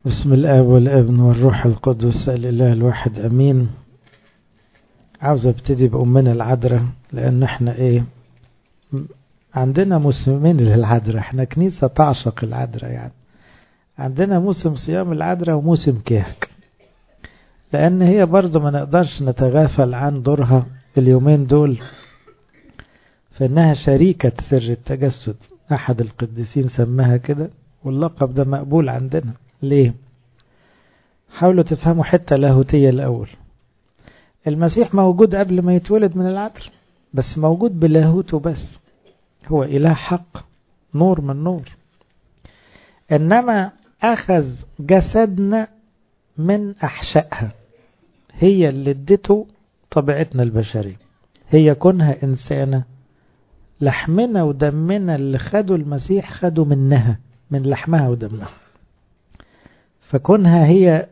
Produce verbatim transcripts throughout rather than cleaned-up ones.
بسم الآب والابن والروح القدس الإله الواحد أمين. عاوز ابتدي بأمنا العذراء لأن احنا ايه عندنا موسمين للعذراء. احنا كنيسة تعشق العذراء، يعني عندنا موسم صيام العذراء وموسم كهك، لأن هي برضو ما نقدرش نتغافل عن دورها اليومين دول، فإنها شريكة سر التجسد. أحد القديسين سماها كده، واللقب ده مقبول عندنا. ليه؟ حاولوا تفهموا حتة لاهوتية الأول. المسيح موجود قبل ما يتولد من العذراء، بس موجود بلاهوته بس، هو إله حق، نور من نور. إنما أخذ جسدنا من أحشائها، هي اللي ادته طبيعتنا البشرية، هي كونها إنسانة. لحمنا ودمنا اللي خدوا المسيح خدوا منها، من لحمها ودمها. فكونها هي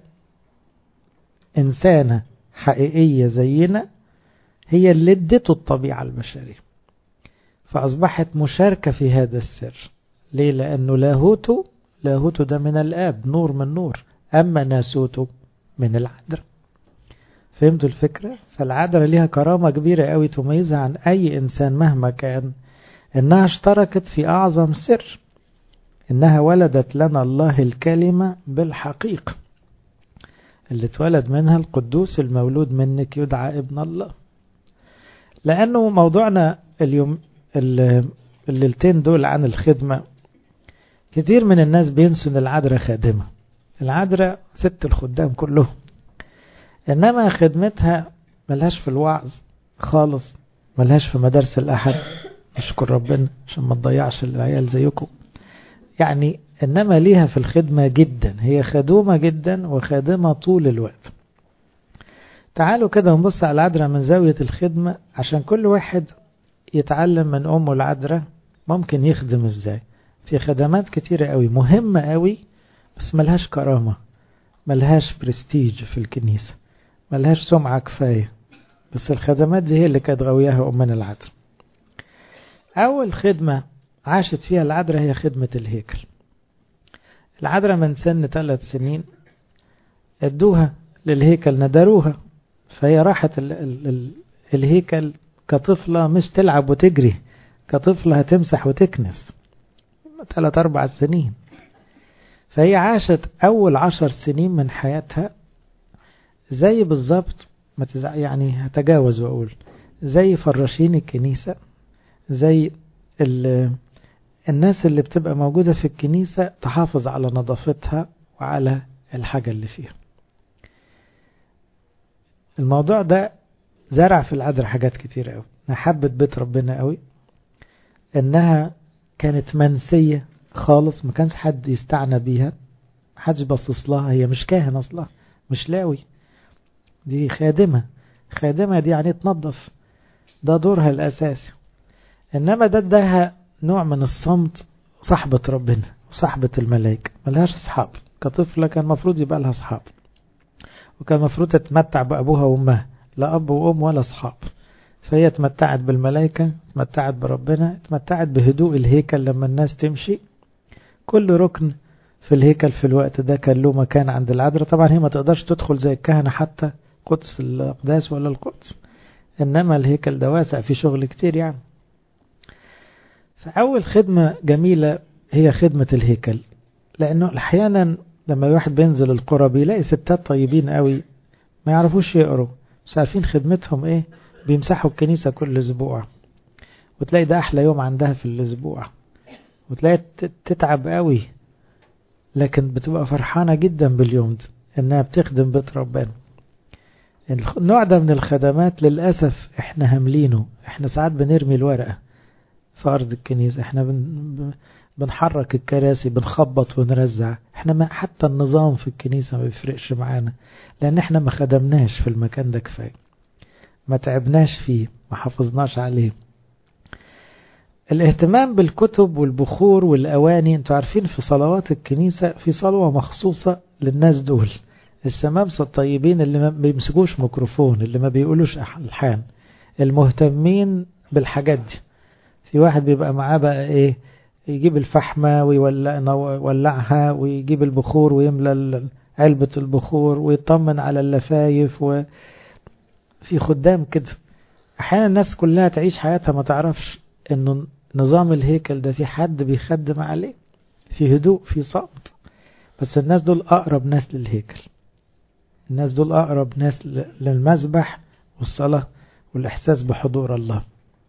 إنسانة حقيقية زينا، هي اللي ادته الطبيعة البشرية، فأصبحت مشاركة في هذا السر. ليه؟ لأنه لاهوته لاهوته ده من الآب، نور من نور، أما ناسوته من العذراء. فهمتوا الفكرة؟ فالعذراء ليها كرامة كبيرة قوي تميزها عن أي إنسان مهما كان، إنها اشتركت في أعظم سر، إنها ولدت لنا الله الكلمة بالحقيقة، اللي اتولد منها القدوس المولود منك يدعى ابن الله. لأنه موضوعنا اليوم الليلتين دول عن الخدمة، كتير من الناس بينسوا ان العذراء خادمة. العذراء ست الخدام كلهم، إنما خدمتها ملهاش في الوعظ خالص، ملهاش في مدارس الأحد، نشكر ربنا عشان ما تضيعش العيال زيكم يعني. إنما ليها في الخدمة جدا، هي خدومة جدا وخادمة طول الوقت. تعالوا كده نبص على العذراء من زاوية الخدمة، عشان كل واحد يتعلم من أمه العذراء ممكن يخدم إزاي. في خدمات كتيرة قوي مهمة قوي، بس ملهاش كرامة، ملهاش برستيج في الكنيسة، ملهاش سمعة كفاية، بس الخدمات دي هي اللي كانت غوياها أمنا العذراء. أول خدمة عاشت فيها العذراء هي خدمة الهيكل. العذراء من سن ثلاث سنين ادوها للهيكل، ندروها، فهي راحت ال ال ال الهيكل كطفلة، مش تلعب وتجري، كطفلة هتمسح وتكنس، ثلاث أربع سنين. فهي عاشت أول عشر سنين من حياتها زي بالظبط، يعني هتجاوز وأقول زي فراشين الكنيسة، زي الناس اللي بتبقى موجودة في الكنيسة تحافظ على نظافتها وعلى الحاجة اللي فيها. الموضوع ده زرع في العذراء حاجات كتير قوي. حبت بيت ربنا قوي، انها كانت منسية خالص، ما كانش حد يستعنى بيها، محدش بصص لها. هي مش كاهن اصلا، مش لاوي، دي خادمة. خادمة دي يعني تنظف، ده دورها الاساسي. انما ده اداها نوع من الصمت، صحبة ربنا وصحبة الملائكة، ملهاش اصحاب. كطفلة كان مفروض يبقى لها اصحاب، وكان مفروض تتمتع بأبوها وأمها، لا أب وأم ولا أصحاب. فهي اتمتعت بالملائكة، اتمتعت بربنا، اتمتعت بهدوء الهيكل. لما الناس تمشي كل ركن في الهيكل في الوقت ده كان له مكان عند العذراء. طبعا هي ما تقدرش تدخل زي الكهنة حتى قدس الأقداس ولا القدس، إنما الهيكل ده واسع في شغل كتير يعني. فأول خدمة جميلة هي خدمة الهيكل، لأنه أحيانا لما الواحد بينزل القرى بيلاقي ستات طيبين قوي ما يعرفوش يقروا، بس عارفين خدمتهم ايه، بيمسحوا الكنيسة كل اسبوع، وتلاقي ده احلى يوم عندها في الاسبوع، وتلاقي تتعب قوي لكن بتبقى فرحانة جدا باليوم ده انها بتخدم بيت ربنا. النوع ده من الخدمات للأسف احنا هملينه. احنا ساعات بنرمي الورقة في أرض الكنيسة، احنا بن... بنحرك الكراسي، بنخبط ونرزع. احنا ما حتى النظام في الكنيسة ما بيفرقش معانا، لان احنا ما خدمناش في المكان ده كفاية، ما تعبناش فيه، ما حافظناش عليه. الاهتمام بالكتب والبخور والأواني، انتوا عارفين في صلوات الكنيسة في صلوة مخصوصة للناس دول، الشمامسة الطيبين اللي ما بيمسكوش ميكروفون، اللي ما بيقولوش ألحان، المهتمين بالحاجات دي. في واحد بيبقى معاه بقى ايه، يجيب الفحمة ويولعها ويجيب البخور ويملى علبة البخور ويطمن على اللفايف. وفي خدام كده أحيانا الناس كلها تعيش حياتها ما تعرفش إنه نظام الهيكل ده في حد بيخدم عليه، في هدوء، في صمت. بس الناس دول أقرب ناس للهيكل، الناس دول أقرب ناس للمذبح والصلاة والإحساس بحضور الله.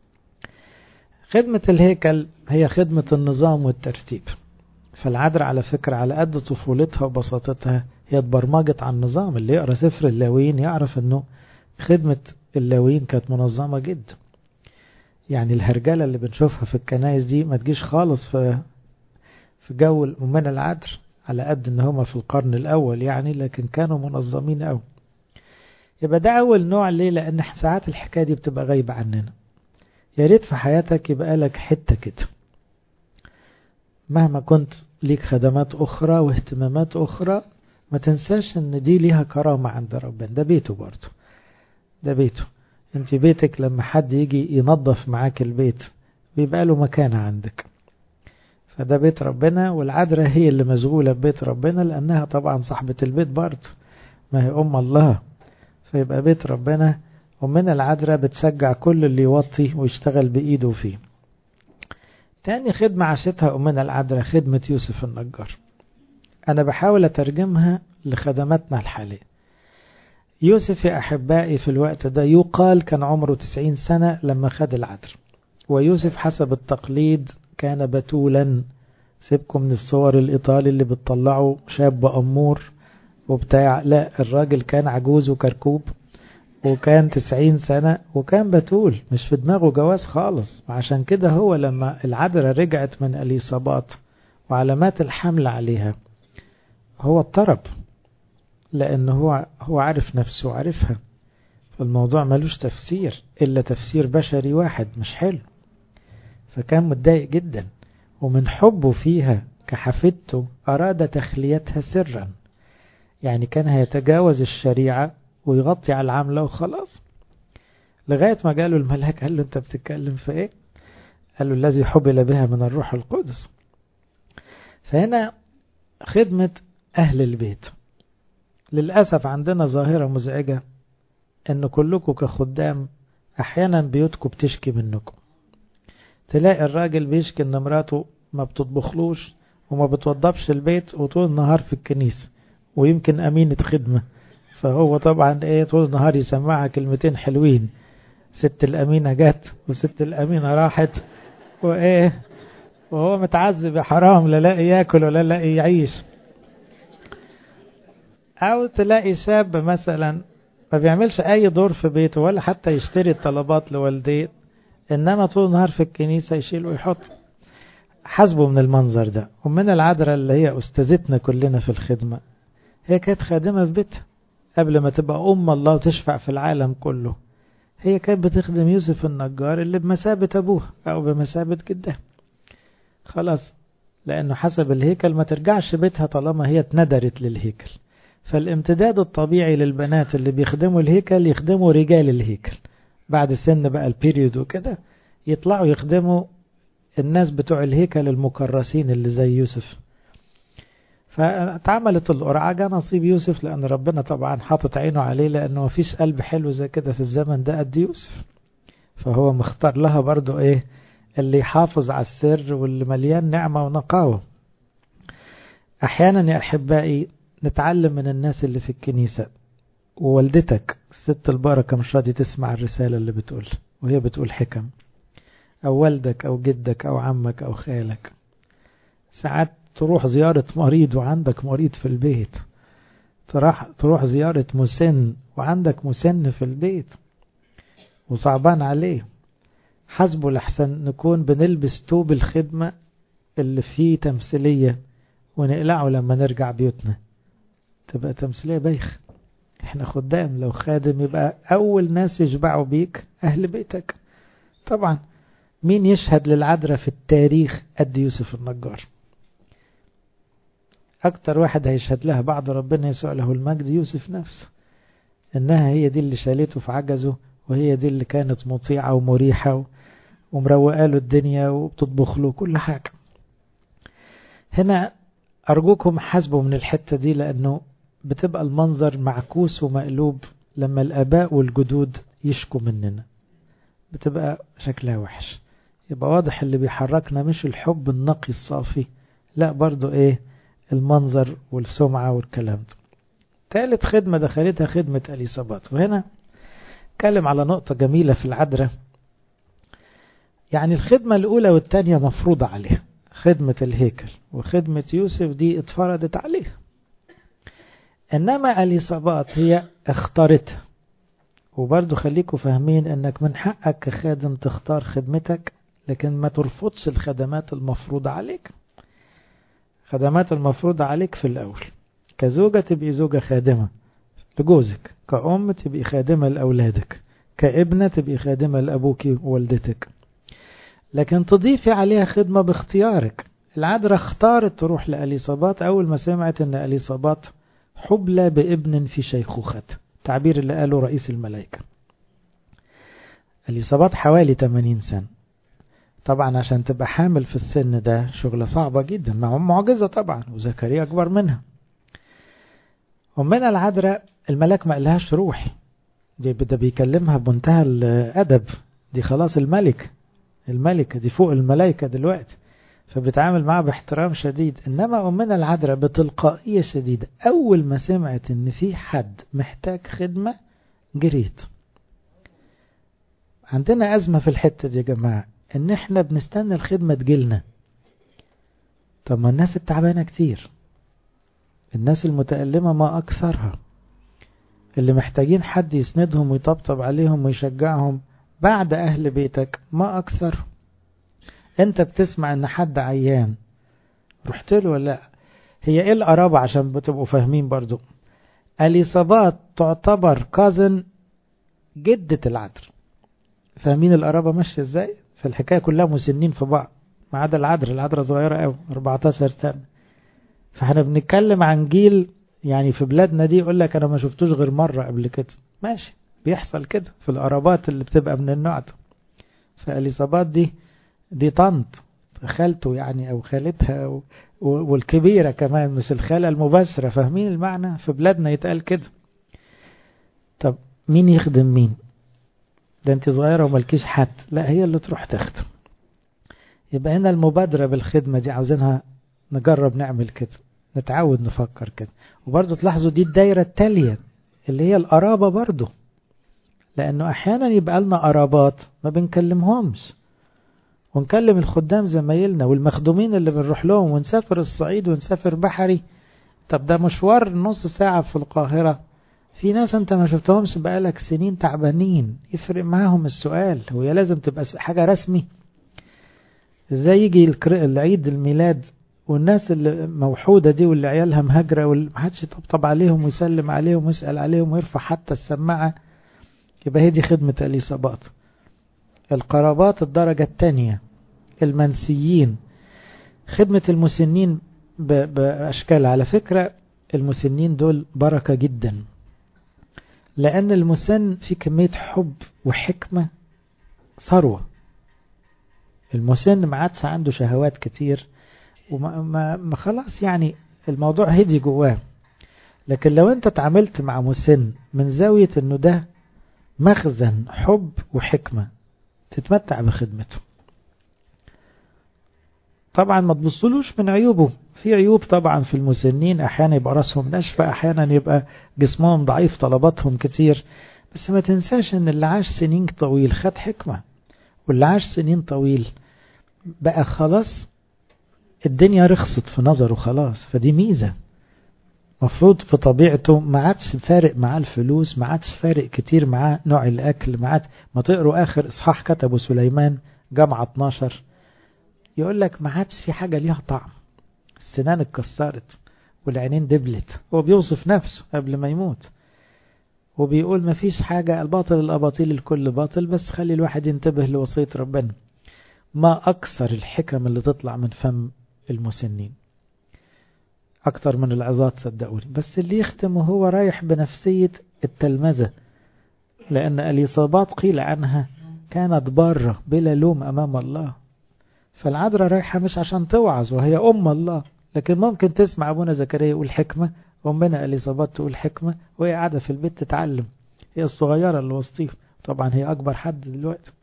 خدمة الهيكل هي خدمة النظام والترتيب. فالعذراء على فكرة على قد طفولتها وبساطتها هي اتبرمجت على النظام. اللي يقرأ سفر اللاويين يعرف أنه خدمة اللاويين كانت منظمة جدا. يعني الهرجلة اللي بنشوفها في الكنائس دي ما تجيش خالص في في جو الأمنا العذراء، على قد ان هما في القرن الأول يعني، لكن كانوا منظمين أوي. يبقى ده أول نوع. ليه؟ لأن ساعات الحكاية دي بتبقى غايبة عننا. يا ريت في حياتك يبقى لك حتة كده، مهما كنت ليك خدمات أخرى واهتمامات أخرى، ما تنساش ان دي ليها كرامة عند ربنا. ده بيته برضه، ده بيته. انت بيتك لما حد يجي ينظف معاك البيت بيبقى له مكانة عندك. فده بيت ربنا، والعذراء هي اللي مشغولة ببيت ربنا لأنها طبعا صاحبة البيت برضه، ما هي أم الله. فيبقى بيت ربنا، ومن العذراء بتشجع كل اللي يوطي ويشتغل بإيده فيه. تاني خدمة عاشتها أمنا العذراء خدمة يوسف النجار. أنا بحاول أترجمها لخدماتنا الحالية. يوسف يا أحبائي في الوقت ده يقال كان عمره تسعين سنة لما خد العذراء. ويوسف حسب التقليد كان بتولا. سيبكم من الصور الإيطالي اللي بتطلعوا شاب أمور وبتاع، لا، الراجل كان عجوز وكركوب وكان تسعين سنة وكان بتول، مش في دماغه جواز خالص. وعشان كده هو لما العذراء رجعت من اليصابات وعلامات الحمل عليها هو اضطرب، لأنه هو هو عارف نفسه وعارفها. فالموضوع ملوش تفسير إلا تفسير بشري واحد مش حلو. فكان متضايق جدا، ومن حبه فيها كحفيدته أراد تخليتها سرا. يعني كان هيتجاوز الشريعة ويغطي على العملة وخلاص، لغاية ما قالوا الملاك قال له أنت بتتكلم في إيه؟ قال له الذي حبل بها من الروح القدس. فهنا خدمة أهل البيت. للأسف عندنا ظاهرة مزعجة أن كلكم كخدام أحيانا بيوتكم بتشكي منكم. تلاقي الراجل بيشكي أن مراته ما بتطبخلوش وما بتوضبش البيت وطول النهار في الكنيسة، ويمكن أمينة خدمة، فهو طبعا إيه طول النهار يسمعها كلمتين حلوين، ست الأمينة جت وست الأمينة راحت وإيه، وهو متعذب يا حرام، لا لاقي ياكل ولا لاقي يعيش. أو تلاقي شاب مثلا ما بيعملش أي دور في بيته ولا حتى يشتري الطلبات لوالديه، إنما طول النهار في الكنيسة يشيل ويحط. حسبه من المنظر ده. ومن العذراء اللي هي أستاذتنا كلنا في الخدمة، هي كانت خادمة في بيتها قبل ما تبقى أم الله تشفع في العالم كله. هي كانت بتخدم يوسف النجار اللي بمثابة أبوها أو بمثابة جدها. خلاص، لأنه حسب الهيكل ما ترجعش بيتها طالما هي اتندرت للهيكل. فالامتداد الطبيعي للبنات اللي بيخدموا الهيكل يخدموا رجال الهيكل. بعد سن بقى البيريود وكده يطلعوا يخدموا الناس بتوع الهيكل المكرسين اللي زي يوسف. فاتعملت القرعة، جاء نصيب يوسف، لأن ربنا طبعا حاطط عينه عليه، لأنه مفيش قلب حلو زي كده في الزمن ده قد يوسف. فهو مختار لها برضو ايه اللي يحافظ على السر واللي مليان نعمة ونقاوة. أحيانا يا أحبائي نتعلم من الناس اللي في الكنيسة. ووالدتك ست البركة مش راضي تسمع الرسالة اللي بتقول وهي بتقول حكم، أو والدك أو جدك أو عمك أو خالك. ساعات تروح زيارة مريض وعندك مريض في البيت، تروح, تروح زيارة مسن وعندك مسن في البيت وصعبان عليه. حسبه لحسن نكون بنلبس توب الخدمة اللي فيه تمثيلية ونقلعه لما نرجع بيوتنا، تبقى تمثيلية بايخ. احنا خدام، لو خادم يبقى أول ناس يشبعوا بيك أهل بيتك. طبعا مين يشهد للعذراء في التاريخ قد يوسف النجار؟ أكتر واحد هيشهد لها بعد ربنا يسوع له المجد يوسف نفسه، إنها هي دي اللي شالته في عجزه، وهي دي اللي كانت مطيعة ومريحة ومروقة له الدنيا وبتطبخ له كل حاجة. هنا أرجوكم حاسبوا من الحتة دي، لأنه بتبقى المنظر معكوس ومقلوب لما الآباء والجدود يشكوا مننا، بتبقى شكلها وحش. يبقى واضح اللي بيحركنا مش الحب النقي الصافي، لا برضو ايه المنظر والسمعة والكلام ده. ثالث خدمة دخلتها خدمة اليصابات، وهنا اتكلم على نقطة جميلة في العذراء. يعني الخدمة الأولى والثانية مفروضة عليها، خدمة الهيكل وخدمة يوسف دي اتفرضت عليها، إنما اليصابات هي اختارتها. وبرضو خليكم فاهمين انك من حقك كخادم تختار خدمتك، لكن ما ترفضش الخدمات المفروضة عليك. خدمات المفروضة عليك في الأول، كزوجة تبقي زوجة خادمة لجوزك، كأم تبقي خادمة لأولادك، كابنة تبقي خادمة لأبوك ووالدتك، لكن تضيفي عليها خدمة باختيارك. العذراء اختارت تروح لأليصابات أول ما سمعت أن أليصابات حبلى بابن في شيخوخته، تعبير اللي قاله رئيس الملائكة. اليصابات حوالي ثمانين سنة، طبعا عشان تبقى حامل في السن ده شغلة صعبة جدا، مع معجزة طبعا، وزكريا أكبر منها. ومن العذراء الملاك ما قالهاش روحي، دي ده بيكلمها بمنتهى الأدب، دي خلاص الملك الملكة دي فوق الملائكة دلوقتي، فبتعامل معها باحترام شديد. إنما أمنا العذراء بتلقائية شديدة أول ما سمعت إن في حد محتاج خدمة جريت. عندنا أزمة في الحتة دي يا جماعة، إن إحنا بنستنى الخدمة تجيلنا. طب ما الناس التعبانة كتير، الناس المتألمة ما أكثرها، اللي محتاجين حد يسندهم ويطبطب عليهم ويشجعهم بعد أهل بيتك ما أكثر. أنت بتسمع إن حد عيان رحت له ولا لا؟ هي إيه القرابة عشان بتبقوا فاهمين برضو؟ اليصابات تعتبر كازن جدة العذراء، فاهمين القرابة ماشية إزاي؟ فالحكاية كلها مسنين في بعض، ما عدا العذراء، العذراء صغيرة أوي أربعتاشر سنة. فاحنا بنتكلم عن جيل يعني في بلادنا دي يقول لك أنا ما شفتوش غير مرة قبل كده، ماشي بيحصل كده في القرابات اللي بتبقى من النوع ده. فاليصابات دي دي طنط خالته يعني أو خالتها، والكبيرة كمان مش الخالة المباشرة، فاهمين المعنى؟ في بلادنا يتقال كده. طب مين يخدم مين؟ ده انت صغيرة وملكيش حد، لا هي اللي تروح تخدم. يبقى هنا المبادرة بالخدمة دي عاوزينها نجرب نعمل كده، نتعود نفكر كده. وبرضو تلاحظوا دي الدايرة التالية اللي هي القرابة برضو، لأنه أحيانا يبقى لنا قرابات ما بنكلمهمش، ونكلم الخدام زمايلنا والمخدومين اللي بنروح لهم، ونسافر الصعيد ونسافر بحري. طب ده مشوار نص ساعة في القاهرة، في ناس انت ما شفتهمش بقالك سنين تعبانين، يفرق معاهم السؤال. وهي لازم تبقى حاجة رسمي؟ ازاي يجي العيد الميلاد والناس اللي موحودة دي واللي عيالها مهاجرة ومحدش يطبطب عليهم ويسلم عليهم ويسأل عليهم ويرفع حتى السماعة؟ يبقى هي دي خدمة اليصابات. القرابات الدرجة الثانية، المنسيين، خدمة المسنين بأشكال. على فكرة المسنين دول بركة جدا، لأن المسن في كمية حب وحكمة ثروة. المسن ما عادش عنده شهوات كتير وما ما ما خلاص، يعني الموضوع هدي جواه. لكن لو انت تعاملت مع مسن من زاوية انه ده مخزن حب وحكمة، تتمتع بخدمته. طبعا ما تبصلوش من عيوبه، في عيوب طبعا في المسنين، احيانا يبقى راسهم ناشفة، احيانا يبقى جسمهم ضعيف، طلباتهم كتير. بس ما تنساش ان اللي عاش سنين طويل خد حكمة، واللي عاش سنين طويل بقى خلاص الدنيا رخصت في نظره خلاص. فدي ميزة مفروض في طبيعته، ما عادش فارق معاه الفلوس، ما عادش فارق كتير معاه نوع الأكل. ما عاد ما تقروا آخر إصحاح كتبه سليمان جامعة اتناشر، يقول لك ما عادش في حاجة ليها طعم، السنان اتكسرت والعينين دبلت. هو بيوصف نفسه قبل ما يموت وبيقول ما فيش حاجة، الباطل الأباطيل الكل باطل، بس خلي الواحد ينتبه لوصية ربنا. ما أكثر الحكم اللي تطلع من فم المسنين، أكتر من العظات صدقوني. بس اللي يختم وهو رايح بنفسية التلمذة، لأن اليصابات قيل عنها كانت بارة بلا لوم أمام الله. فالعذراء رايحة مش عشان توعظ وهي أم الله، لكن ممكن تسمع أبونا زكريا يقول حكمة، وأمنا إليصابات تقول حكمة، وهي قاعدة في البيت تتعلم، هي الصغيرة اللي وسطيها، طبعا هي أكبر حد دلوقتي.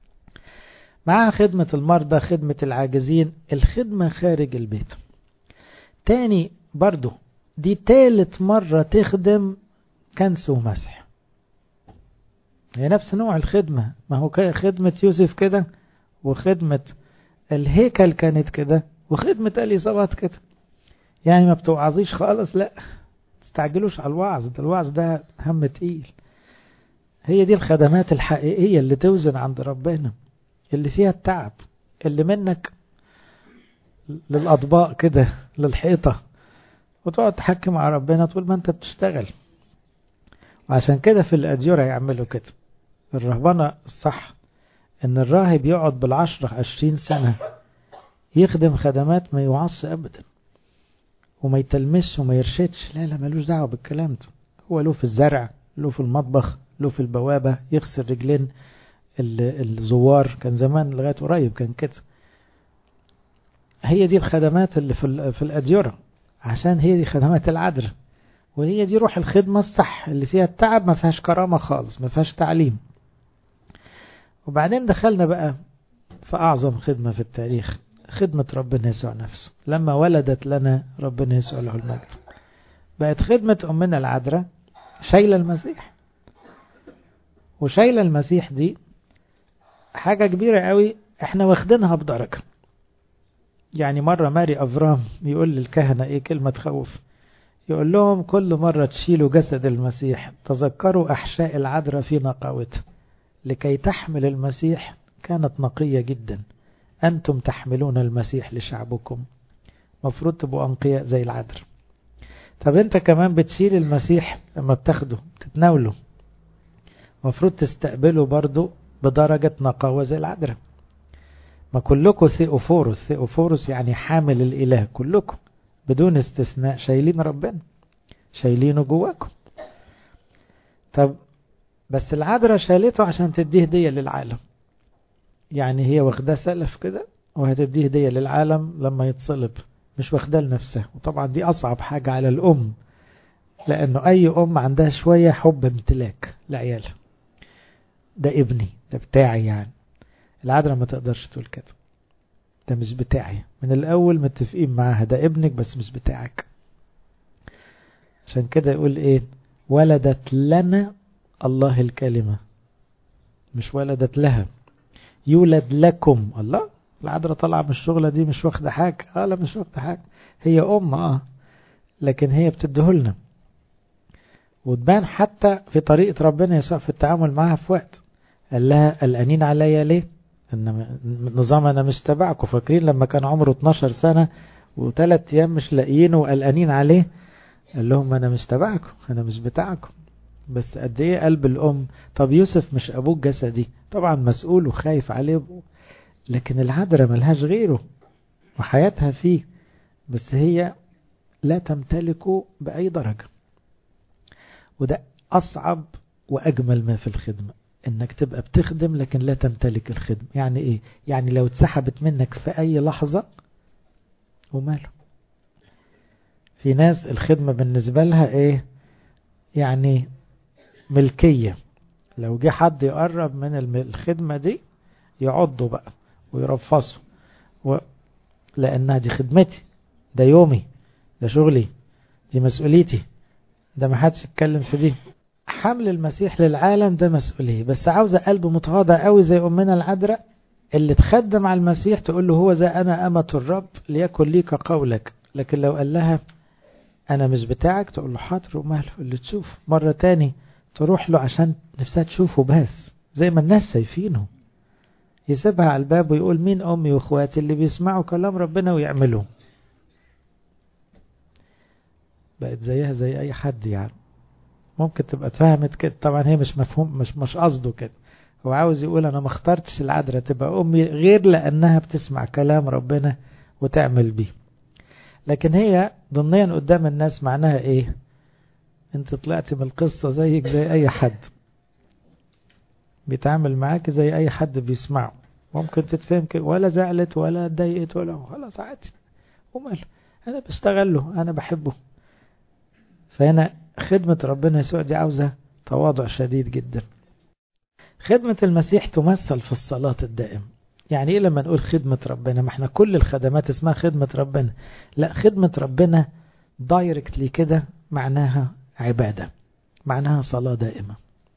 معها خدمة المرضى، خدمة العاجزين، الخدمة خارج البيت. تاني برضو دي تالت مرة تخدم كنس ومسح، هي نفس نوع الخدمة، ما هو خدمة يوسف كده، وخدمة الهيكل كانت كده، وخدمة إليصابات كده. يعني ما بتوعظيش خالص، لا تستعجلوش على الوعظ، ده الوعظ ده هم تقيل. هي دي الخدمات الحقيقية اللي توزن عند ربنا، اللي فيها التعب، اللي منك للأطباق كده للحيطة، وتقعد تحكي مع ربنا طول ما انت بتشتغل. وعشان كده في الأديرة يعملوا كده. الرهبنة الصح ان الراهب يقعد بالعشرة عشرين سنة يخدم خدمات ما يوعص أبدا، وما يتلمس وما يرشدش، لا لا ملوش دعوة بالكلام ده. هو له في الزرع، له في المطبخ، له في البوابة، يغسل رجلين الزوار، كان زمان لغاية قريب كان كده. هي دي الخدمات اللي في في الأديرة، عشان هي دي خدمات العذراء، وهي دي روح الخدمة الصح اللي فيها التعب، ما فيهاش كرامة خالص، ما فيهاش تعليم. وبعدين دخلنا بقى في أعظم خدمة في التاريخ، خدمة ربنا يسوع نفسه، لما ولدت لنا ربنا يسوع له المجد. بقت خدمة أمنا العذراء شايلة المسيح، وشايلة المسيح دي حاجة كبيرة قوي، احنا واخدينها بدرجة. يعني مرة ماري أفرام يقول للكهنة ايه كلمة تخوف، يقول لهم كل مرة تشيلوا جسد المسيح تذكروا أحشاء العذراء في نقاوتها، لكي تحمل المسيح كانت نقية جدا، أنتم تحملون المسيح لشعبكم، مفروض تبقوا أنقياء زي العذراء. طب انت كمان بتشيل المسيح لما بتاخده تتناوله، مفروض تستقبله برضو بدرجة نقاوة زي العذراء. ما كلكم ثيوفورس، ثيوفورس يعني حامل الإله، كلكم بدون استثناء شايلين ربنا، شايلينه جواكم. طب بس العذراء شالته عشان تديه هدية للعالم، يعني هي واخداه سلف كده وهتديه هدية للعالم لما يتصلب، مش واخداه لنفسها. وطبعا دي أصعب حاجة على الأم، لأنه أي أم عندها شوية حب امتلاك لعيالها، ده ابني، ده بتاعي. يعني العذراء ما تقدرش تقول كده، ده مش بتاعي، من الأول متفقين معاها ده ابنك بس مش بتاعك. عشان كده يقول ايه، ولدت لنا الله الكلمة، مش ولدت لها. يولد لكم الله، العذراء طالعة من الشغلة دي مش واخدة حاجة، اه لا مش واخدة حاجة، هي أم اه لكن هي بتدهلنا. وتبان حتى في طريقة ربنا يسوع في التعامل معها، في وقت قال لها قلقانين عليا ليه؟ ان نظام انا مش تبعكم. فاكرين لما كان عمره اتناشر سنة وثلاث ايام مش لاقيينه وقلقانين عليه؟ قال لهم انا مش تبعكم، انا مش بتاعكم. بس قد ايه قلب الام. طب يوسف مش ابوك جسدي، طبعا مسؤول وخايف عليه، لكن العذراء ملهاش غيره وحياتها فيه، بس هي لا تمتلكه بأي درجة. وده أصعب وأجمل ما في الخدمة، إنك تبقى بتخدم لكن لا تمتلك الخدمة. يعني إيه؟ يعني لو اتسحبت منك في أي لحظة وماله. في ناس الخدمة بالنسبة لها إيه؟ يعني ملكية، لو جه حد يقرب من الخدمة دي يعضوا بقى ويرفصوا، و... لأنها دي خدمتي، ده يومي، ده شغلي، دي مسؤوليتي، ده ما حدش يتكلم في دي. حمل المسيح للعالم ده مسؤولية، بس عاوزة قلب متواضع قوي زي أمنا العذراء اللي تخدم على المسيح، تقول له هو زي أنا أمة الرب ليكن ليك قولك. لكن لو قال لها أنا مش بتاعك، تقول له حاضر وماله اللي تشوف. مرة تاني تروح له عشان نفسها تشوفه بس زي ما الناس شايفينه، يسيبها على الباب ويقول مين أمي وإخواتي اللي بيسمعوا كلام ربنا ويعملوا. بقت زيها زي أي حد. يعني ممكن تبقى اتفهمت كده، طبعا هي مش مفهوم، مش مش قصده كده. هو عاوز يقول أنا ما اخترتش العذراء تبقى أمي غير لأنها بتسمع كلام ربنا وتعمل بيه. لكن هي ضمنيا قدام الناس معناها إيه؟ أنت طلعت من القصة زيك زي أي حد، بيتعامل معاك زي أي حد بيسمعه. ممكن تتفهم كده، ولا زعلت ولا اتضايقت ولا، خلاص عادي وماله. أنا بشتغل له، أنا بحبه. فهنا خدمة ربنا يسوع دي عاوزة تواضع شديد جدا. خدمة المسيح تمثل في الصلاة الدائم. يعني إيه لما نقول خدمة ربنا؟ ما احنا كل الخدمات اسمها خدمة ربنا. لا، خدمة ربنا دايركتلي كده معناها عبادة، معناها صلاة دائمة.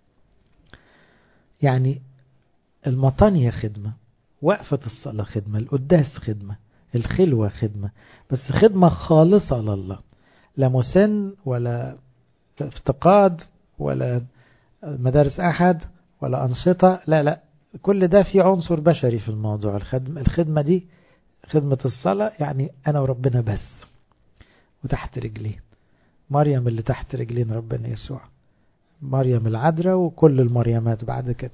يعني المطانية خدمة، وقفة الصلاة خدمة، القداس خدمة، الخلوة خدمة، بس خدمة خالصة لله، لا مسن ولا افتقاد ولا مدارس أحد ولا أنشطة، لا لا، كل ده في عنصر بشري في الموضوع. الخدمة, الخدمة دي خدمة الصلاة، يعني أنا وربنا بس، وتحت رجلين مريم اللي تحت رجلين ربنا يسوع، مريم العذراء وكل المريمات بعد كده.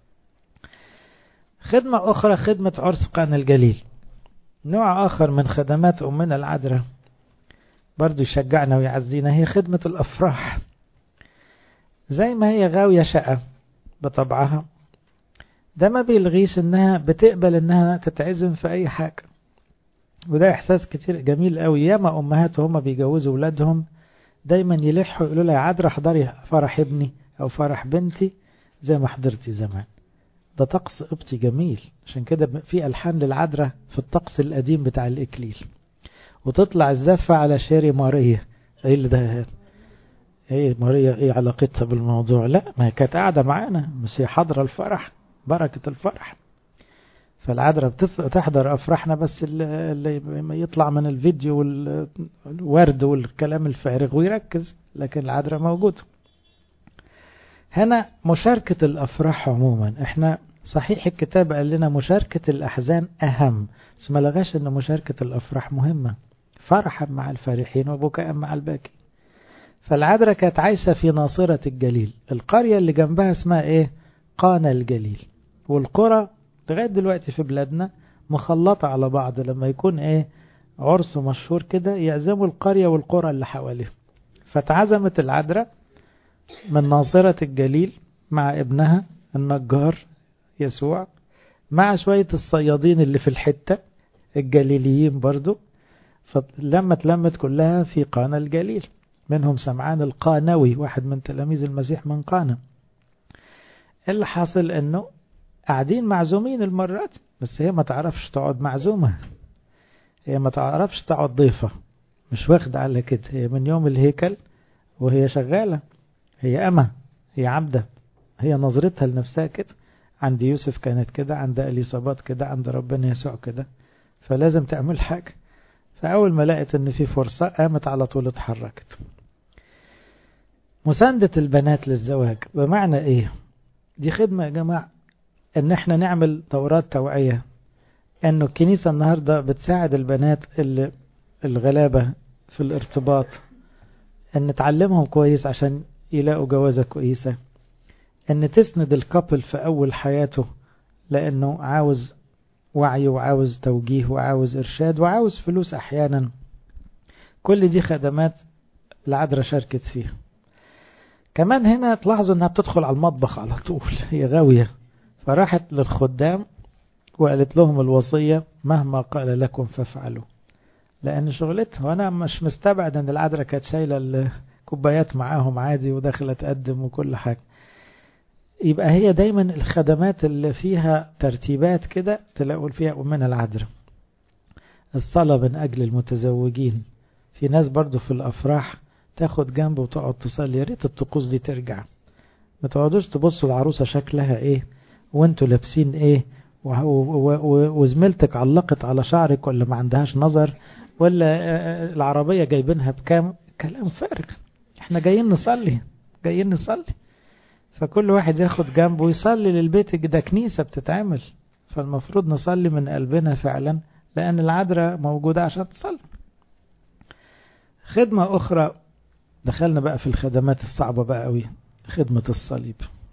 خدمة أخرى خدمة عرس قانا الجليل، نوع آخر من خدمات أمنا العذراء برضو يشجعنا ويعزينا، هي خدمة الأفراح. زي ما هي غاوية شقة بطبعها، ده ما بيلغيش انها بتقبل انها تتعزم في اي حاجة، وده احساس كتير جميل قوي. ياما امهات وهم بيجوزوا ولادهم دايما يلحوا يقولوا لها يا عذراء احضري فرح ابني او فرح بنتي زي ما حضرتي زمان. ده طقس قبطي جميل، عشان كده في الحان للعذراء في الطقس القديم بتاع الاكليل، وتطلع الزفة على شيري ماريا. ايه اللي ده؟ ايه ماريا ايه علاقتها بالموضوع؟ لا، ما هي كانت قاعدة معانا، بس هي حاضرة الفرح، بركة الفرح. فالعذراء بتحضر أفراحنا، بس اللي يطلع من الفيديو والورد والكلام الفارغ ويركز، لكن العذراء موجودة. هنا مشاركة الأفراح عموما، احنا صحيح الكتاب قال لنا مشاركة الأحزان أهم، بس ما لغاش أن مشاركة الأفراح مهمة، فرحا مع الفرحين وبكاء مع الباكي. فالعذراء كانت عايشة في ناصرة الجليل، القرية اللي جنبها اسمها ايه؟ قانا الجليل. والقرى لغاية دلوقتي في بلادنا مخلطة على بعض، لما يكون ايه عرس مشهور كده يعزموا القرية والقرى اللي حواليه. فتعزمت العذراء من ناصرة الجليل مع ابنها النجار يسوع، مع شوية الصيادين اللي في الحتة الجليليين برضو. فلما اتلمت كلها في قانا الجليل، منهم سمعان القانوي واحد من تلاميذ المسيح من قانا. اللي حاصل انه قاعدين معزومين المرات، بس هي ما تعرفش تقعد معزومة، هي ما تعرفش تقعد ضيفة، مش واخد على كده. هي من يوم الهيكل وهي شغالة، هي أمة، هي عبدة، هي نظرتها لنفسها كده. عند يوسف كانت كده، عند إليصابات كده، عند ربنا يسوع كده، فلازم تعمل حاجة. فأول ما لقت ان في فرصة قامت على طول اتحركت. مساندة البنات للزواج بمعنى ايه؟ دي خدمة يا جماعة، ان احنا نعمل دورات توعية، انه الكنيسة النهاردة بتساعد البنات اللي الغلابة في الارتباط، ان تعلمهم كويس عشان يلاقوا جوازة كويسة، ان تسند الكابل في اول حياته لانه عاوز وعي وعاوز توجيه وعاوز ارشاد وعاوز فلوس احيانا. كل دي خدمات العذراء شاركت فيها. كمان هنا تلاحظوا انها بتدخل على المطبخ على طول، هي غاوية، فراحت للخدام وقالت لهم الوصية مهما قال لكم فافعلوا، لأن شغلتها. وأنا مش مستبعد أن العذراء كانت شايلة الكوبايات معاهم عادي وداخلة تقدم وكل حاجة. يبقى هي دايما الخدمات اللي فيها ترتيبات كده تلاقوا فيها أمنا العذراء. الصلاة من أجل المتزوجين، في ناس برضو في الأفراح تاخد جنب وتقعد تصلي، يا ريت الطقوس دي ترجع. ما تقعدوش تبصوا العروسة شكلها ايه وانتوا لابسين ايه وزميلتك علقت على شعرك ولا ما عندهاش نظر ولا العربية جايبينها بكام، كلام فارغ. احنا جايين نصلي، جايين نصلي. فكل واحد ياخد جنبه ويصلي للبيت، ده كنيسة بتتعمل، فالمفروض نصلي من قلبنا فعلا، لأن العذراء موجودة عشان تصلي. خدمة أخرى، دخلنا بقى في الخدمات الصعبة بقى قوي، خدمة الصليب.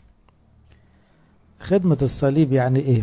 خدمة الصليب يعني ايه؟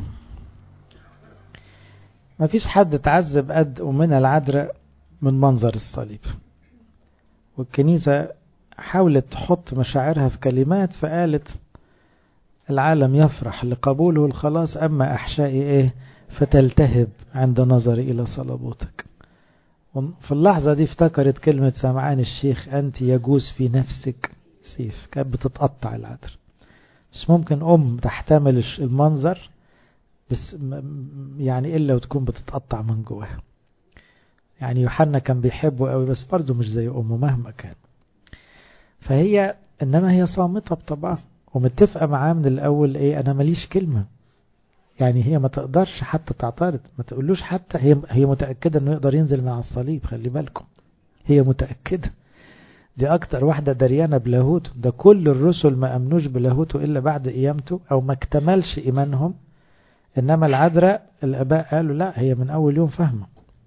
ما فيش حد تعذب قد أمنا العذراء من منظر الصليب، والكنيسة حاولت تحط مشاعرها في كلمات، فقالت العالم يفرح لقبوله الخلاص، أما أحشائي إيه فتلتهب عند نظري إلى صلبوتك. في اللحظة دي افتكرت كلمة سمعان الشيخ أنت يجوز في نفسك سيف. كانت بتتقطع العذراء. مش ممكن أم تحتمل المنظر بس يعني إلا وتكون بتتقطع من جواها. يعني يوحنا كان بيحبه قوي بس برضه مش زي أمه مهما كان. فهي إنما هي صامتة بطبعها ومتفقة معاه من الأول إيه أنا ماليش كلمة. يعني هي ما تقدرش حتى تعترض، ما تقولوش حتى. هي هي متأكدة إنه يقدر ينزل من على الصليب. خلي بالكم هي متأكدة. دي أكتر واحدة دريانة بلاهوته. ده كل الرسل ما أمنوش بلاهوته إلا بعد قيامته أو ما اكتملش إيمانهم. إنما العذراء الآباء قالوا لا هي من أول يوم فاهمة.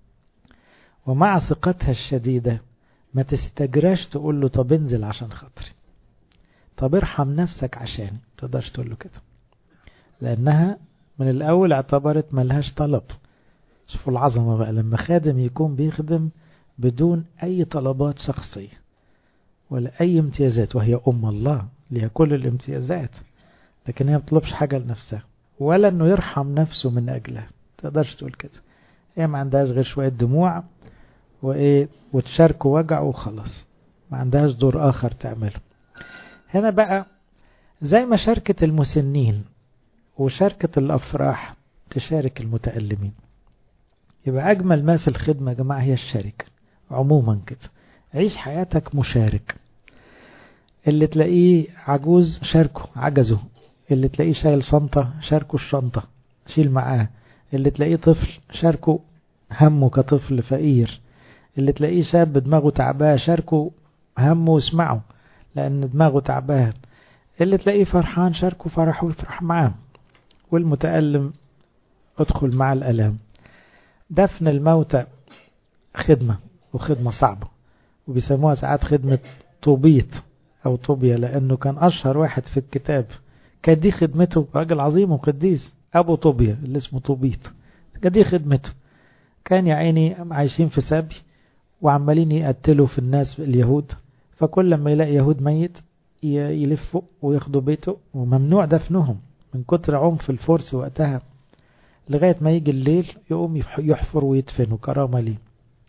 ومع ثقتها الشديدة ما تستجراش تقول له طب انزل عشان خاطري، طب ارحم نفسك عشاني. تقدرش تقول له كده لأنها من الأول اعتبرت ملهاش طلب. شوفوا العظمة بقى لما خادم يكون بيخدم بدون أي طلبات شخصية ولا أي امتيازات، وهي أم الله لها كل الامتيازات، لكن هي بتطلبش حاجة لنفسها ولا أنه يرحم نفسه من أجلها. تقدرش تقول كده. هي ما عندهاش غير شوية دموع وإيه وتشارك وجع وخلاص. ما عندهاش دور آخر تعمله. هنا بقى زي ما شاركة المسنين وشاركة الأفراح تشارك المتألمين. يبقى أجمل ما في الخدمة يا جماعة هي الشركة عموما كده. عيش حياتك مشارك. اللي تلاقيه عجوز شاركه عجزه، اللي تلاقيه شايل شنطة شاركه الشنطة شيل معاه، اللي تلاقيه طفل شاركه همه كطفل فقير، اللي تلاقيه شاب دماغه تعباه شاركه همه واسمعه لأن دماغه تعباه، اللي تلاقيه فرحان شاركه فرحه وفرح معاه، والمتألم ادخل مع الألام. دفن الموتى خدمة وخدمة صعبة وبيسموها ساعات خدمة طوبيت أو طوبيا لأنه كان أشهر واحد في الكتاب. كانت دي خدمته. راجل عظيم وقديس أبو طوبيا اللي اسمه طوبيت. كانت دي خدمته. كان يا عيني عايشين في سبي وعمالين يقتلوا في الناس اليهود، فكل لما يلاقي يهود ميت يلفوا وياخدوا بيته وممنوع دفنهم من كتر عنف الفرس وقتها، لغاية ما يجي الليل يقوم يحفر ويدفنوا كرامة ليه.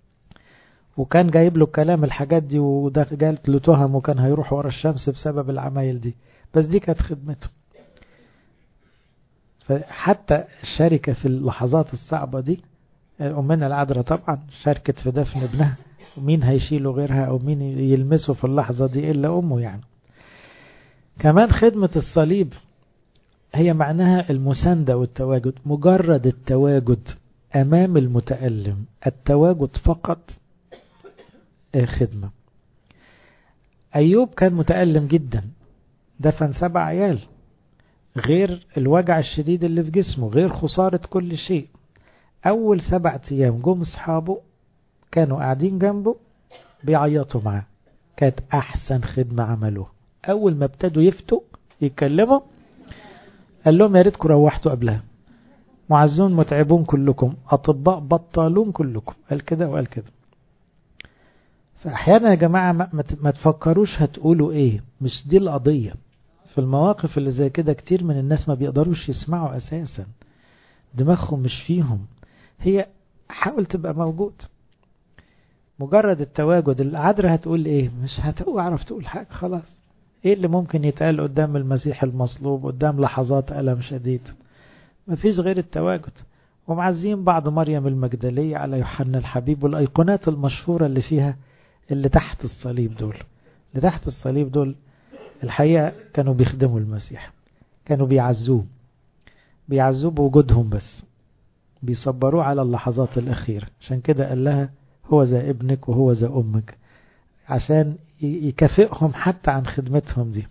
وكان جايب له كلام الحاجات دي وده جالت له تهم وكان هيروح ورا الشمس بسبب العمايل دي، بس دي كانت خدمته. فحتى الشركة في اللحظات الصعبة دي أمنا العذراء طبعا شاركت في دفن ابنها، ومين هيشيله غيرها أو مين يلمسه في اللحظة دي إلا أمه يعني. كمان خدمة الصليب هي معناها المساندة والتواجد. مجرد التواجد أمام المتألم، التواجد فقط خدمة. أيوب كان متألم جدا، دفن سبع عيال، غير الوجع الشديد اللي في جسمه، غير خسارة كل شيء. أول سبع أيام جم أصحابه كانوا قاعدين جنبه بيعيطوا معاه. كانت أحسن خدمة عملوها. أول ما ابتدوا يفتوا يتكلموا قال لهم يا ريتكم روحتوا قبلها، معزون متعبون كلكم، أطباء بطالون كلكم. قال كده وقال كده. فأحيانا يا جماعة ما, ما تفكروش هتقولوا إيه، مش دي القضية. في المواقف اللي زي كده كتير من الناس ما بيقدروش يسمعوا أساسا، دماغهم مش فيهم. هي حاول تبقى موجود. مجرد التواجد. العذراء هتقول إيه؟ مش هتعرف تقول حاجة خلاص. إيه اللي ممكن يتقال قدام المسيح المصلوب قدام لحظات ألم شديد؟ مفيش غير التواجد. ومعزين بعض مريم المجدلية على يوحنا الحبيب والأيقونات المشهورة اللي فيها اللي تحت الصليب دول. اللي تحت الصليب دول الحقيقة كانوا بيخدموا المسيح، كانوا بيعزوه بيعزوه بوجودهم، بس بيصبروه على اللحظات الأخيرة. عشان كده قال لها هو ذا ابنك وهو ذا أمك، عشان يكافئهم حتى عن خدمتهم دي.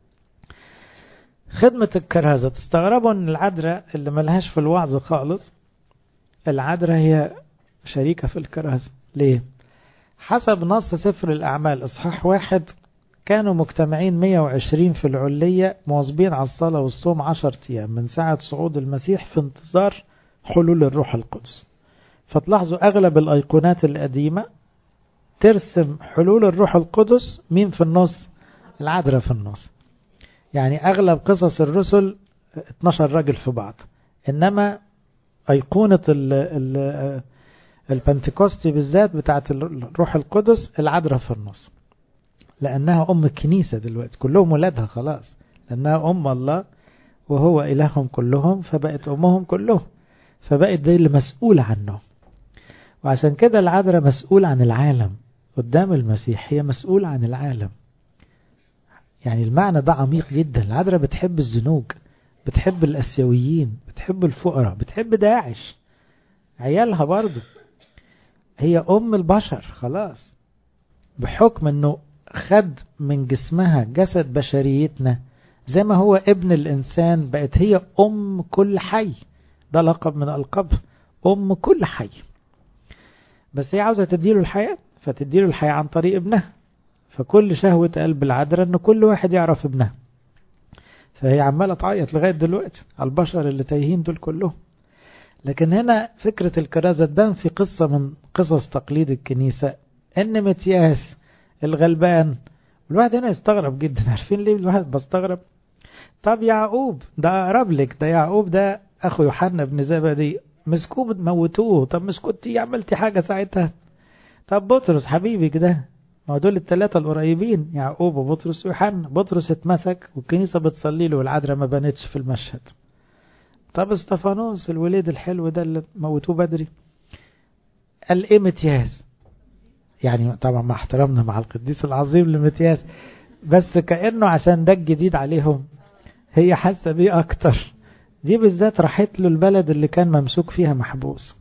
خدمة الكرازة. تستغربوا ان العذراء اللي ملهاش في الوعظ خالص، العذراء هي شريكة في الكرازة. ليه؟ حسب نص سفر الأعمال إصحاح واحد كانوا مجتمعين مية وعشرين في العلية مواظبين على الصلاة والصوم عشر أيام من ساعة صعود المسيح في انتظار حلول الروح القدس. فتلاحظوا أغلب الأيقونات القديمة ترسم حلول الروح القدس. مين في النص؟ العذراء في النص. يعني أغلب قصص الرسل اتناشر راجل في بعض، إنما أيقونة ال ال البنتكوستي بالذات بتاعت الروح القدس العذراء في النص، لأنها أم الكنيسة دلوقتي، كلهم ولادها خلاص، لأنها أم الله وهو إلههم كلهم، فبقت أمهم كلهم، فبقت دي اللي مسؤول عنه. وعشان كده العذراء مسؤول عن العالم قدام المسيح، هي مسؤول عن العالم. يعني المعنى ده عميق جدا. العذراء بتحب الزنوج، بتحب الأسيويين، بتحب الفقراء، بتحب داعش، عيالها برضو. هي أم البشر خلاص، بحكم أنه خد من جسمها جسد بشريتنا، زي ما هو ابن الإنسان بقت هي أم كل حي. ده لقب من ألقاب أم كل حي. بس هي عاوزة تديله الحياة، فتديله الحياة عن طريق ابنها. فكل شهوة قلب العذراء أن كل واحد يعرف ابنها، فهي عمالة تعيط لغاية دلوقتي على البشر اللي تايهين دول كلهم. لكن هنا فكرة الكرازة تبان في قصة من قصص تقليد الكنيسة، ان متياس الغلبان. الواحد هنا يستغرب جدا. عارفين ليه الواحد بستغرب؟ طب يعقوب ده أقرب لك، ده يعقوب ده أخو يوحنا بن زبدي، مسكوه موتوه. طب مش كنتي عملتي حاجة ساعتها؟ طب بطرس حبيبي كده، ما دول الثلاثة القريبين، يعقوب وبطرس ويوحنا. بطرس اتمسك والكنيسة بتصلي له والعذراء ما بانتش في المشهد. طب استفانوس الوليد الحلو ده اللي موتوه بدري، قال ايه متياس؟ يعني طبعا مع احترامنا مع القديس العظيم لمتياس، بس كأنه عشان ده الجديد عليهم هي حاسة بيه اكتر. دي بالذات راحت له البلد اللي كان ممسوك فيها محبوس.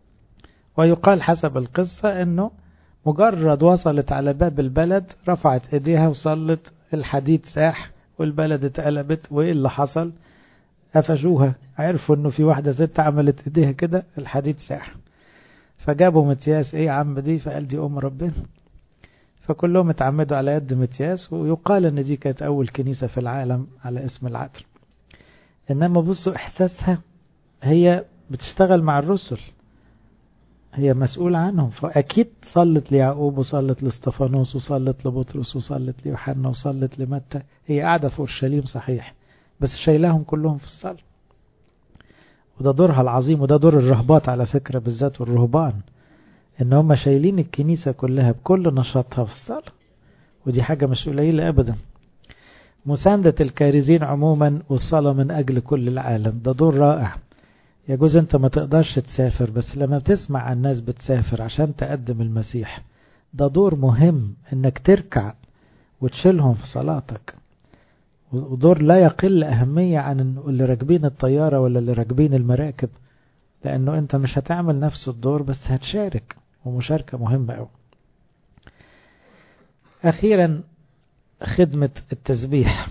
ويقال حسب القصة انه مجرد وصلت على باب البلد رفعت ايديها وصلت، الحديد ساح والبلد اتقلبت. وايه اللي حصل؟ قفشوها، عرفوا انه في واحدة ست عملت ايديها كده، الحديد ساح. فجابوا متياس، ايه يا عم دي؟ فقال دي ام ربنا. فكلهم اتعمدوا على يد متياس، ويقال ان دي كانت اول كنيسة في العالم على اسم العذراء. انما بصوا احساسها، هي بتشتغل مع الرسل، هي مسؤولة عنهم. فأكيد صلت ليعقوب وصلت لاستفانوس وصلت لبطرس وصلت ليوحنا وصلت لمتى. هي قاعدة في أورشليم صحيح، بس شايلاهم كلهم في الصلاة. وده دورها العظيم، وده دور الرهبات على فكرة بالذات والرهبان، ان هم شايلين الكنيسة كلها بكل نشاطها في الصلاة. ودي حاجة مش قليلة أبدا. مساندة الكارزين عموما والصلاة من أجل كل العالم، ده دور رائع. يجوز انت ما تقدرش تسافر، بس لما بتسمع عن الناس بتسافر عشان تقدم المسيح، ده دور مهم انك تركع وتشيلهم في صلاتك. ودور لا يقل أهمية عن اللي راكبين الطيارة ولا اللي راكبين المراكب، لأنه أنت مش هتعمل نفس الدور بس هتشارك، ومشاركة مهمة أوي. أخيرا خدمة التسبيح.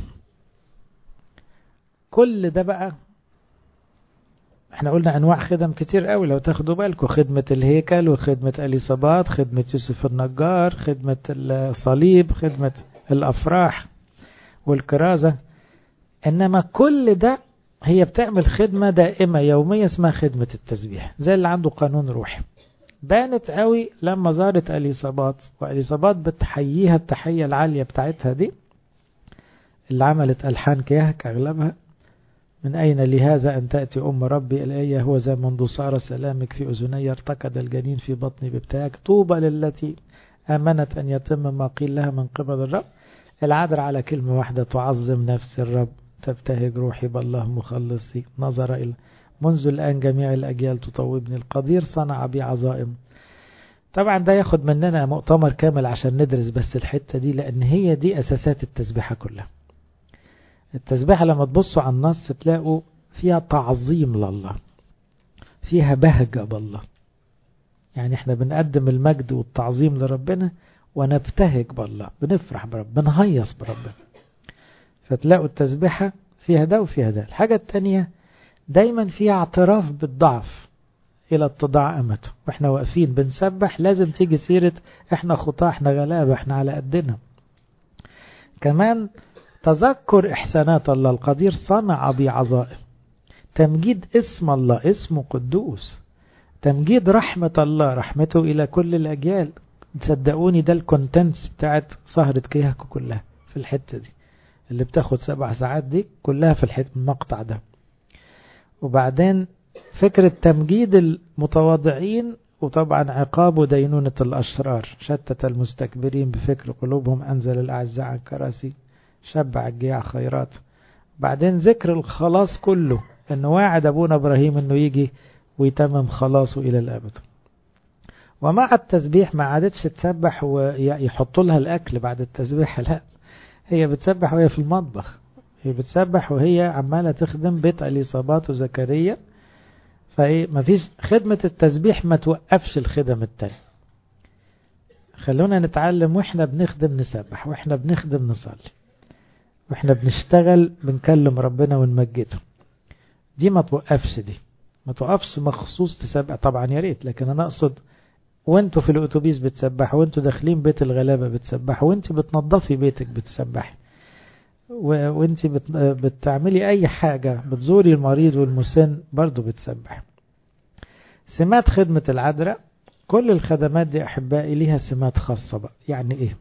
كل ده بقى احنا قلنا أنواع خدم كتير قوي لو تاخدوا بالكم، خدمة الهيكل وخدمة اليصابات، خدمة يوسف النجار، خدمة الصليب، خدمة الأفراح والكرازة. إنما كل ده هي بتعمل خدمة دائمة يومية اسمها خدمة التسبيح، زي اللي عنده قانون روحي. بانت قوي لما زارت اليصابات، واليصابات بتحييها التحية العالية بتاعتها دي اللي عملت ألحان كيهك أغلبها. من أين لهذا أن تأتي أم ربي الآية هو ذا منذ صار سلامك في أذني ارتقد الجنين في بطني بابتهاج طوبى للتي آمنت أن يتم ما قيل لها من قبل الرب. العذراء على كلمة واحدة تعظم نفس الرب، تبتهج روحي بالله مخلصي، نظر إلى منذ الآن جميع الأجيال تطوبني، القدير صنع بي عظائم. طبعا ده ياخد مننا مؤتمر كامل عشان ندرس بس الحتة دي، لأن هي دي أساسات التسبيحة كلها. التسبيحة لما تبصوا على النص تلاقوا فيها تعظيم لله، فيها بهجة بالله. يعني احنا بنقدم المجد والتعظيم لربنا ونبتهج بالله، بنفرح برب، بنهيص بربنا. فتلاقوا التسبيحة فيها ده وفيها ده. الحاجة التانية دايما فيها اعتراف بالضعف إلى اتضاع أمته. واحنا واقفين بنسبح لازم تيجي سيرة احنا خطاة، احنا غلابة، احنا على قدنا. كمان تذكر إحسانات الله، القدير صنع بي عظائم. تمجيد اسم الله، اسمه قدوس. تمجيد رحمة الله، رحمته إلى كل الأجيال. تصدقوني ده الكونتنتس بتاعت سهرة كيهكو كلها في الحتة دي اللي بتاخد سبع ساعات دي، كلها في الحتة المقطع ده. وبعدين فكرة تمجيد المتواضعين وطبعا عقاب دينونة الأشرار. شتت المستكبرين بفكر قلوبهم، أنزل الأعزاء عن كراسي، شبع الجياع خيرات. بعدين ذكر الخلاص كله، أنه واعد أبونا إبراهيم أنه يجي ويتمم خلاصه إلى الأبد. ومع التسبيح ما عادتش تسبح ويحطوا لها الأكل بعد التسبيح، لا، هي بتسبح وهي في المطبخ، هي بتسبح وهي عمالة تخدم بيت إليصابات وزكريا. فايه مفيش خدمة التسبيح ما توقفش الخدم التاني. خلونا نتعلم واحنا بنخدم نسبح، واحنا بنخدم نصلي، واحنا بنشتغل بنكلم ربنا ونمجده. دي ما توقفش، دي ما توقفش مخصوص تسبح طبعا يا ريت، لكن انا اقصد وانتوا في الاتوبيس بتسبحوا، وانتوا داخلين بيت الغلابة بتسبحوا، وانت بتنظفي بيتك بتسبحي، وانت بت... بتعملي اي حاجة، بتزوري المريض والمسن برضو بتسبح. سمات خدمة العذراء، كل الخدمات دي احبائي ليها سمات خاصة بقى. يعني ايه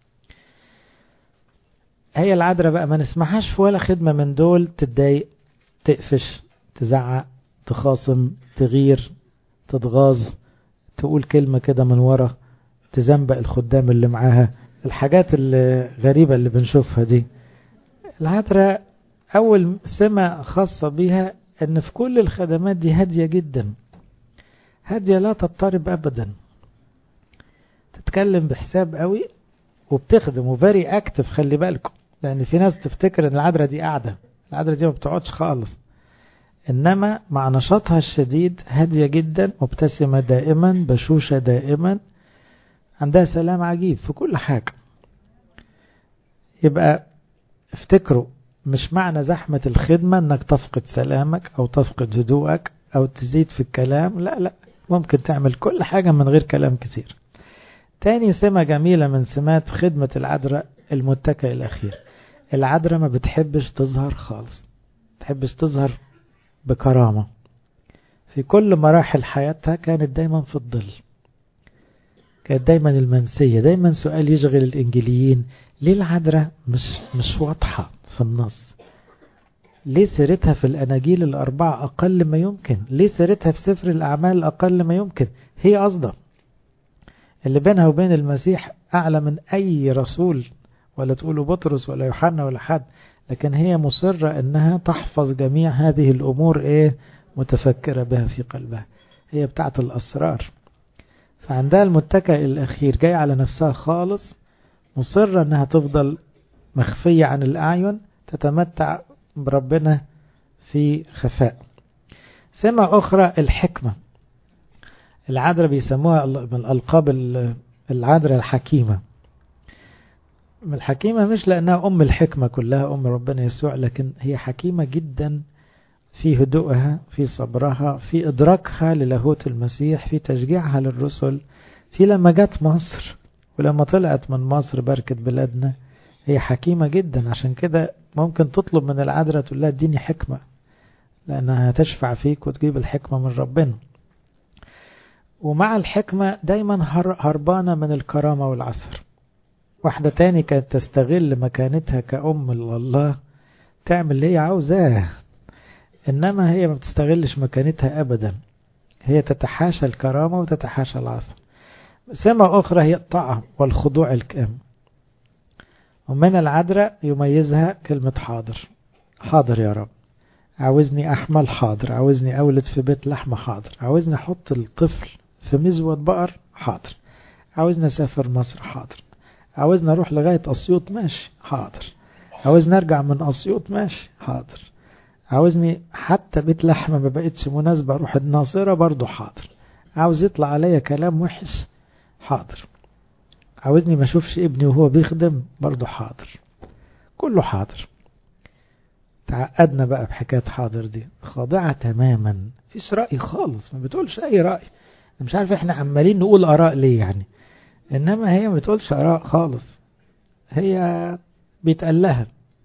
هي العذراء بقى؟ ما نسمعهاش في ولا خدمة من دول تتضايق، تقفش، تزعق، تخاصم، تغير، تتغاظ، تقول كلمة كده من ورا، تزنبق الخدام اللي معاها، الحاجات الغريبة اللي بنشوفها دي. العذراء أول سمة خاصة بها أن في كل الخدمات دي هادية جدا، هادية لا تضطرب أبدا، تتكلم بحساب قوي وبتخدم وفيري أكتف. خلي بالكم، لأن في ناس تفتكر أن العذراء دي قاعدة، العذراء دي ما بتقعدش خالص، إنما مع نشاطها الشديد هادية جدا، مبتسمة دائما، بشوشة دائما، عندها سلام عجيب في كل حاجة. يبقى افتكروا، مش معنى زحمة الخدمة انك تفقد سلامك او تفقد هدوءك او تزيد في الكلام، لا لا، ممكن تعمل كل حاجة من غير كلام كتير. تاني سمة جميلة من سمات خدمة العذراء، المتكئ الأخير. العذراء ما بتحبش تظهر خالص، بتحبش تظهر بكرامة. في كل مراحل حياتها كانت دايما في الظل، كانت دايما المنسية. دايما سؤال يشغل الإنجيليين، ليه العذراء مش مش واضحة في النص؟ ليه سيرتها في الأناجيل الأربعة أقل ما يمكن؟ ليه سيرتها في سفر الأعمال أقل ما يمكن؟ هي قصدها اللي بينها وبين المسيح أعلى من أي رسول، ولا تقولوا بطرس ولا يوحنا ولا حد، لكن هي مصرة أنها تحفظ جميع هذه الأمور إيه متفكرة بها في قلبها. هي بتاعت الأسرار. فعندها المتكئ الأخير، جاي على نفسها خالص، مصرة أنها تفضل مخفية عن الأعين، تتمتع بربنا في خفاء. سمة أخرى الحكمة. العذراء بيسموها من ألقاب العذراء الحكيمة. الحكيمة مش لأنها أم الحكمة كلها، أم ربنا يسوع، لكن هي حكيمة جدا في هدوءها، في صبرها، في إدراكها للاهوت المسيح، في تشجيعها للرسل، في لما جت مصر ولما طلعت من مصر بركة بلادنا. هي حكيمة جدا، عشان كده ممكن تطلب من العذراء تقول لها اديني حكمة، لأنها تشفع فيك وتجيب الحكمة من ربنا. ومع الحكمة دايما هربانة من الكرامة والعثر. واحدة تاني كانت تستغل مكانتها كأم الله تعمل اللي هي عاوزاه، إنما هي ما بتستغلش مكانتها أبدا، هي تتحاشى الكرامة وتتحاشى العثر. سمة أخرى هي الطاعة والخضوع الكامل. ومن العذراء يميزها كلمة حاضر. حاضر يا رب، عاوزني أحمل، حاضر. عاوزني أولد في بيت لحمة، حاضر. عاوزني أحط الطفل في مزود بقر، حاضر. عاوزني أسافر مصر، حاضر. عاوزني أروح لغاية أسيوط، ماشي، حاضر. عاوزني أرجع من أسيوط، ماشي، حاضر. عاوزني حتى بيت لحمة ما بقتش مناسبة أروح الناصرة، برضو حاضر. عاوز يطلع عليا كلام وحش، حاضر. عاوزني ما اشوفش ابني وهو بيخدم، برضو حاضر. كله حاضر. تعقدنا بقى بحكاية حاضر دي، خاضعة تماما، فيش رأي خالص، ما بتقولش أي رأي. مش عارف احنا عمالين نقول آراء ليه يعني، إنما هي ما بتقولش آراء خالص، هي بيتقال لها.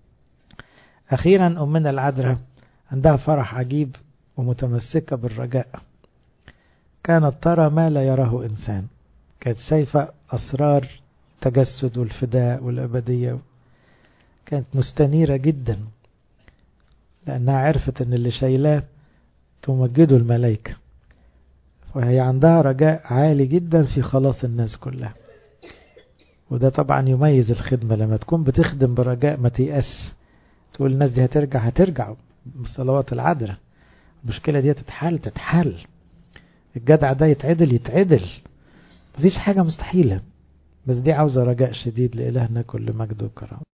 أخيرا أمنا العذراء عندها فرح عجيب ومتمسكة بالرجاء. كانت ترى ما لا يراه إنسان، كانت شايفة أسرار تجسد والفداء والأبدية. كانت مستنيرة جدا لأنها عرفت أن اللي شايلاه تمجده الملائكة. وهي عندها رجاء عالي جدا في خلاص الناس كلها. وده طبعا يميز الخدمة، لما تكون بتخدم برجاء ما تيأس، تقول الناس دي هترجع هترجع بالصلوات العذراء، المشكلة دي تتحل تتحل، الجدع ده يتعدل يتعدل، مفيش حاجة مستحيلة. بس دي عاوزة رجاء شديد. لإلهنا كل مجد وكرم.